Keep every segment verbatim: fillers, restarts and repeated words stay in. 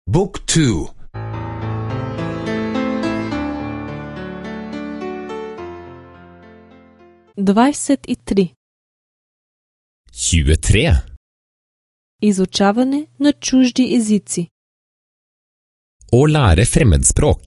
Book two. двадесет и три. tjuetre. Изучаване на чужди езици. Å lære fremmedspråk.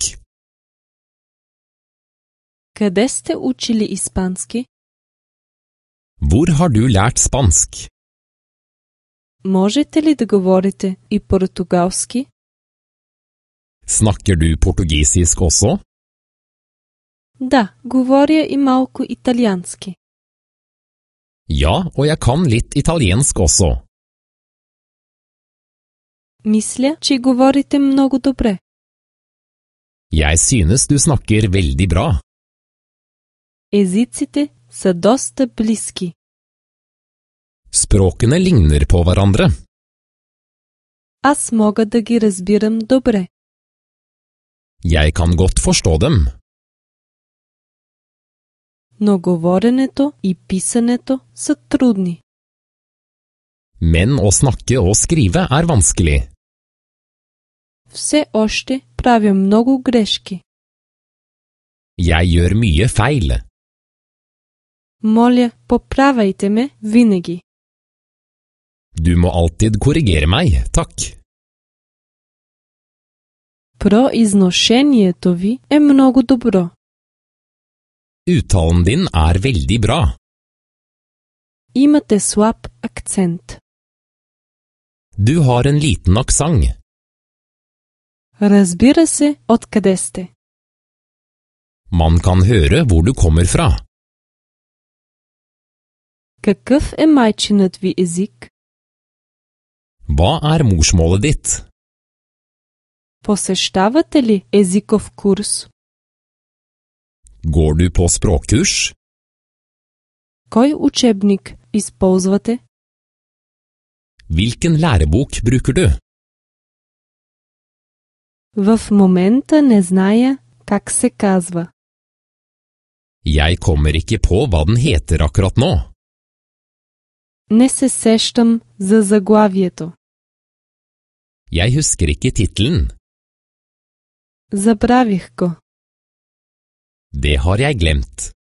Къде сте учили испански? Hvor har du lært spansk? Можете ли да говорите и португалски? Snakker du portugisisk også? Да, говоря и малко италиански. Ja, og jeg kan litt italiensk også. Мисля, че говорите много добре. Jeg synes du snakker veldig bra. Езиците са доста близки. Språkene ligner på hverandre. Аз мога да ги разбирам добре. Jeg kan godt forstå dem. Но говоренето и писането са трудни. Men å snakke og skrive er vanskelig. Все още правя много грешки. Jeg gjør mye feil. Моля, поправяйте ме винаги. Du må alltid korrigere meg, takk. Произношението ви е много добро. Uttalen din er veldig bra. Имате слаб акцент. Du har en liten aksent. Разбира се, откъде сте. Man kan høre hvor du kommer fra. Какъв е майчинът ви език? Hva er morsmålet ditt? Посещавате ли езиков курс? Går du på språkkurs? Кой учебник използвате? Hvilken lærebok bruker du? В момента не зная как се казва. Jeg kommer ikke på hva den heter akkurat nå. Не се сещам за заглавието. Jeg husker ikke titelen. Забравих го. Det har jeg glemt.